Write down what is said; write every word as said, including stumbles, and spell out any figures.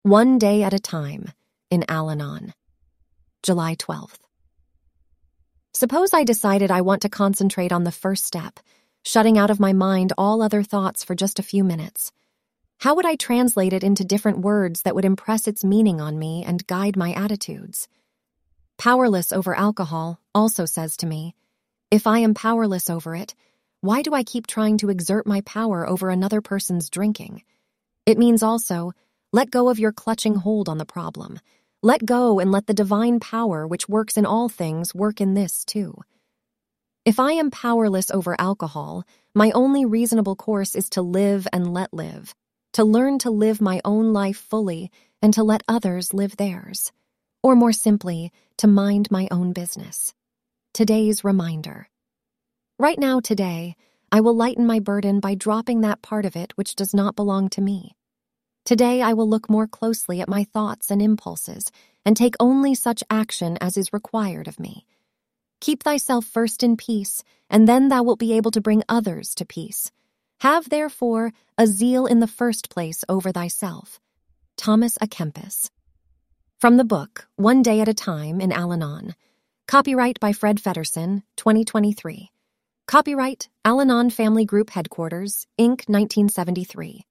One day at a time in Al-Anon. July twelfth. Suppose I decided I want to concentrate on the first step, shutting out of my mind all other thoughts for just a few minutes. How would I translate it into different words that would impress its meaning on me and guide my attitudes? Powerless over alcohol also says to me, if I am powerless over it, why do I keep trying to exert my power over another person's drinking? It means also, let go of your clutching hold on the problem. Let go and let the divine power which works in all things work in this too. If I am powerless over alcohol, my only reasonable course is to live and let live, to learn to live my own life fully and to let others live theirs, or more simply, to mind my own business. Today's reminder. Right now, today, I will lighten my burden by dropping that part of it which does not belong to me. Today I will look more closely at my thoughts and impulses and take only such action as is required of me. Keep thyself first in peace, and then thou wilt be able to bring others to peace. Have, therefore, a zeal in the first place over thyself. Thomas à Kempis. From the book, One Day at a Time in Al-Anon. Copyright by Fred Feddersen, twenty twenty-three. Copyright, Al-Anon Family Group Headquarters, Incorporated, nineteen seventy-three.